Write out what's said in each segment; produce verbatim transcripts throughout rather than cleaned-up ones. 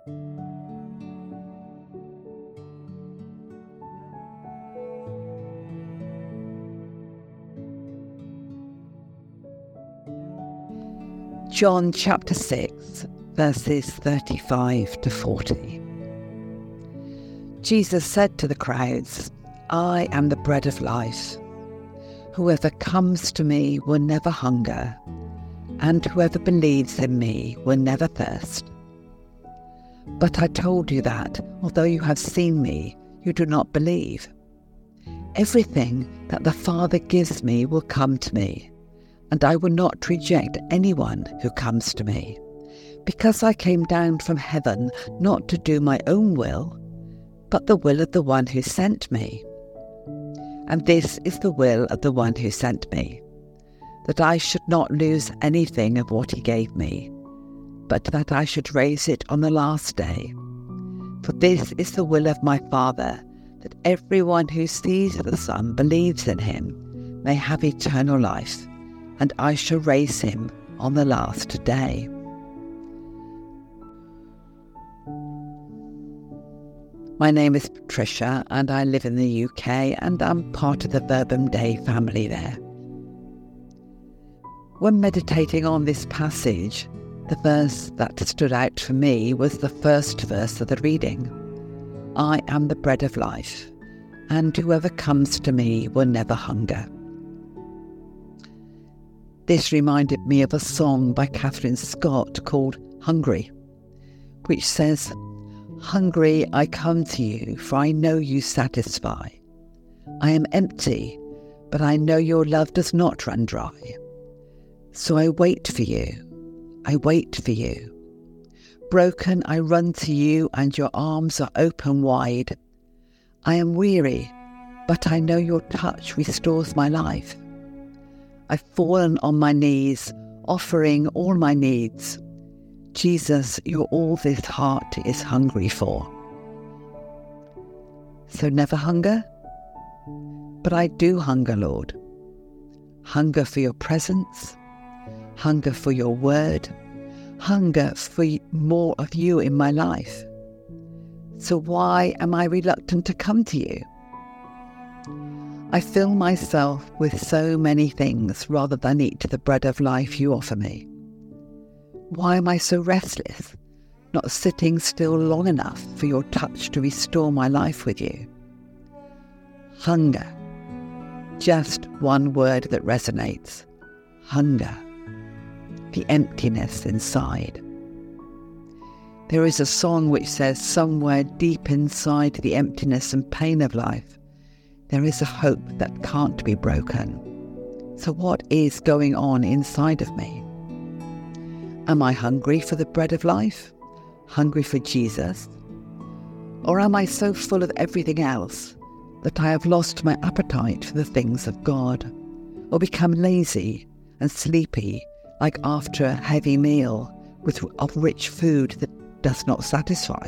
John chapter six, verses thirty-five to forty. Jesus said to the crowds, "I am the bread of life. Whoever comes to me will never hunger, and whoever believes in me will never thirst. But I told you that, although you have seen me, you do not believe. Everything that the Father gives me will come to me, and I will not reject anyone who comes to me, because I came down from heaven not to do my own will, but the will of the one who sent me. And this is the will of the one who sent me, that I should not lose anything of what he gave me, but that I should raise it on the last day. For this is the will of my Father, that everyone who sees the Son believes in him may have eternal life, and I shall raise him on the last day." My name is Patricia, and I live in the U K, and I'm part of the Verbum Dei family there. When meditating on this passage, the verse that stood out for me was the first verse of the reading. "I am the bread of life, and whoever comes to me will never hunger." This reminded me of a song by Catherine Scott called "Hungry," which says, "Hungry I come to you, for I know you satisfy. I am empty, but I know your love does not run dry. So I wait for you, I wait for you. Broken I run to you, and your arms are open wide. I am weary, but I know your touch restores my life. I've fallen on my knees, offering all my needs. Jesus, you're all this heart is hungry for." So never hunger? But I do hunger, Lord. Hunger for your presence, hunger for your word, hunger for more of you in my life. So why am I reluctant to come to you? I fill myself with so many things rather than eat the bread of life you offer me. Why am I so restless, not sitting still long enough for your touch to restore my life with you? Hunger. Just one word that resonates. Hunger. The emptiness inside. There is a song which says, somewhere deep inside the emptiness and pain of life, there is a hope that can't be broken. So what is going on inside of me? Am I hungry for the bread of life? Hungry for Jesus? Or am I so full of everything else that I have lost my appetite for the things of God, or become lazy and sleepy like after a heavy meal with of rich food that does not satisfy?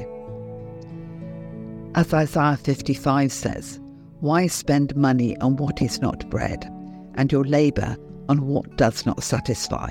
As Isaiah fifty-five says, "Why spend money on what is not bread, and your labour on what does not satisfy?"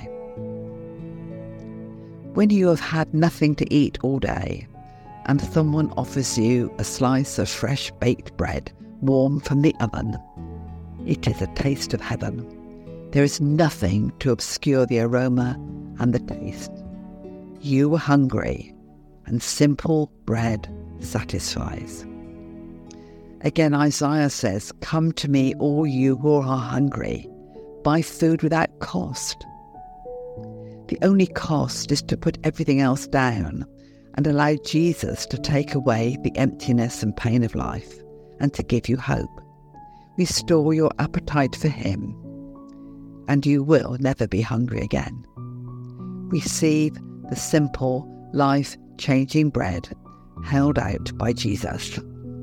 When you have had nothing to eat all day, and someone offers you a slice of fresh baked bread, warm from the oven, it is a taste of heaven. There is nothing to obscure the aroma and the taste. You were hungry, and simple bread satisfies. Again, Isaiah says, "Come to me, all you who are hungry, buy food without cost." The only cost is to put everything else down and allow Jesus to take away the emptiness and pain of life and to give you hope. Restore your appetite for him, and you will never be hungry again. Receive the simple, life-changing bread held out by Jesus.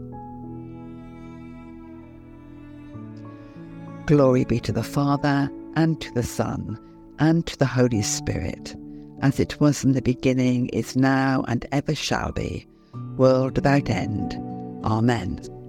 Glory be to the Father, and to the Son, and to the Holy Spirit, as it was in the beginning, is now, and ever shall be, world without end. Amen.